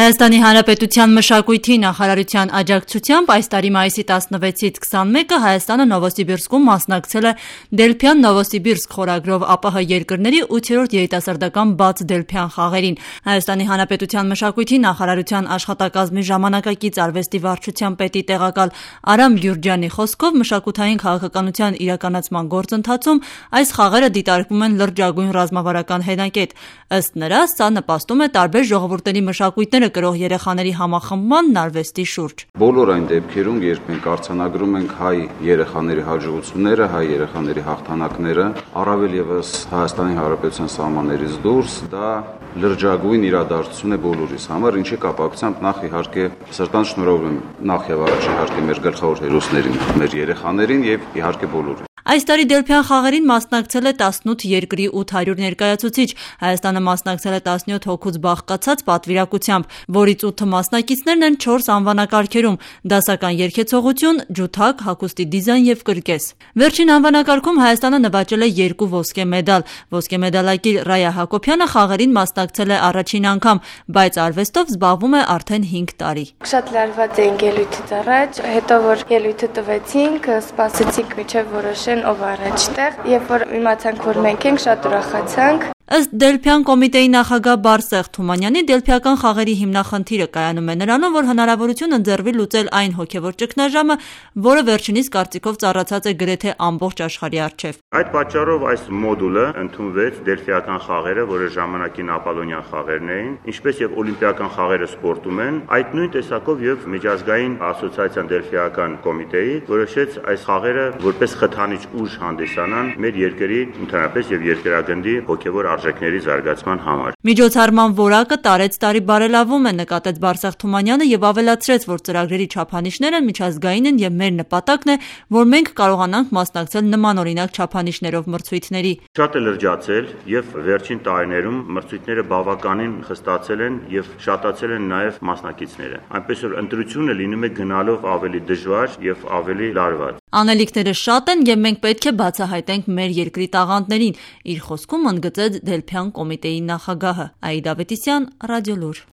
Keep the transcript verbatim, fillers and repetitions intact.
Հայաստանի Հանրապետության մշակույթի նախարարության աջակցությամբ այս տարի մայիսի տասնվեցից քսանմեկը Հայաստանը Նովոսիբիրսկում մասնակցել է Դելփյան Նովոսիբիրսկ խորագրով ԱՊՀ երկրների ութերորդ երիտասարդական բաց Դելփյան խաղերին։ Հայաստանի Հանրապետության մշակույթի նախարարության աշխատակազմի ժամանակակից արվեստի վարչության պետի տեղակալ Արամ Գյուրջյանի խոսքով մշակութային քաղաքականության իրականացման գործընթացում այս խաղերը դիտարկվում են լրջագույն ռազմավարական հենակետ։ Ըստ նրա, սա նպաստում է տարբեր ժողովուրդների մշակույթները կրող երեխաների համախմբմանն արվեստի շուրջ։ Բոլոր այն դեպքերում, երբ մենք արձանագրում ենք հայ երեխաների հաջողությունները, հայ երեխաների հաղթանակները, առավել ևս Հայաստանի Հանրապետության սահմաններից դուրս, դա լրջագույն իրադարձություն է բոլորիս համար, ինչի կապակցությամբ նախ իհարկե սրտան շնորհավորում եմ նախ եւ առաջ իհարկե մեր գլխավոր հերոսներին, մեր երեխաներին եւ իհարկե բոլորին։ Այս տարի Դելփյան խաղերին մասնակցել է տասնութ երկրի ութ հարյուր ներկայացուցիչ, Հայաստանը մասնակցել է տասնյոթ հոգուց բաղկացած պատվիրակությամբ, որից ութը մասնակիցներն են չորս անվանակարգերում՝ դասական երգեցողություն, ջութակ, հագուստի դիզայն եւ կրկես։ Վերջին անվանակարգում Հայաստանը նվաճել է երկու ոսկե մեդալ։ Ոսկե մեդալակիր Ռայա Հակոբյանը խաղերին մասնակցել է առաջին անգամ, բայց արվեստով զբաղվում է արդեն հինգ տարի։ Շատ լարված էինք ելույթից առաջ, հետո որ ելույթը տվեցինք, սպասեցինք մինչև որոշեն ով առաջտեղ, երբ որ իմացանք, որ մենք ենք, շատ ուրախացանք։ Ըստ Դելփյան կոմիտեի նախագահ Բարսեղ Թումանյանի, Դելփյական խաղերի հիմնախնդիրը կայանում է նրանում, որ հնարավորություն ընձեռվի լուծել այն հոգևոր ճգնաժամը, որը վերջինիս կարծիքով ծառացած է գրեթե ամբողջ աշխարհի առջև։ Այդ պատճառով այս մոդուլը ընդունվեց Դելփիական խաղերը, որը ժամանակին ապոլոնյան խաղերն էին, ինչպես եւ օլիմպիական խաղերը սպորտում են, այդ նույն տեսակով եւ միջազգային ասոցիացիան Դելփիական կոմիտեի որոշեց այս խաղերը որպես խթանիչ ուժ հանդիսանան մեր երկրի ընդհանրապես եւ երկրագնդի հոգևոր արժեքների զարգացման համար։ Միջոցառման որակը տարեց տարի բարելավում է, նկատեց Բարսեղ Թումանյանը եւ ավելացրեց, որ ծրագրերի չափանիշները միջազգային են եւ մեր նպատակն է, որ մենք կարողանանք մասնակցել նմանօրինակ չափանիշներով մրցույթների։ Շատ է լրջացել եւ վերջին տարիներում մրցույթները բավականին խստացել են եւ շատացել են նաեւ մասնակիցները։ Այնպես որ ընտրությունը լինում է գնալով ավելի դժվար եւ ավելի լարված։ Անելիքները շատ են եւ մենք պետք է բացահայտենք մեր երկրի տաղանդներին, իր խոսքում ընդգծեց Դելփյան կոմիտեի նախագահը։ Աիդա Ավետիսյան, Ռադիոլուր։